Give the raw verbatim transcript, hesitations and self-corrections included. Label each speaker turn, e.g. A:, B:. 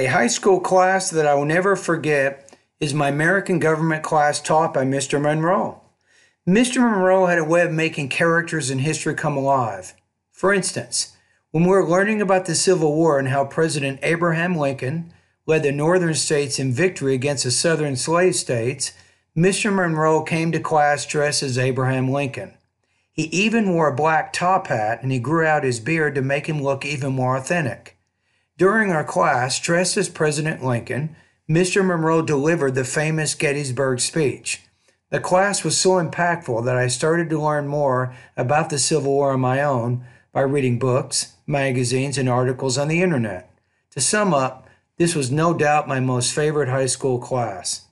A: A high school class that I will never forget is my American government class taught by Mister Monroe. Mister Monroe had a way of making characters in history come alive. For instance, when we were learning about the Civil War and how President Abraham Lincoln led the northern states in victory against the southern slave states, Mister Monroe came to class dressed as Abraham Lincoln. He even wore a black top hat and he grew out his beard to make him look even more authentic. During our class, dressed as President Lincoln, Mister Monroe delivered the famous Gettysburg speech. The class was so impactful that I started to learn more about the Civil War on my own by reading books, magazines, and articles on the internet. To sum up, this was no doubt my most favorite high school class.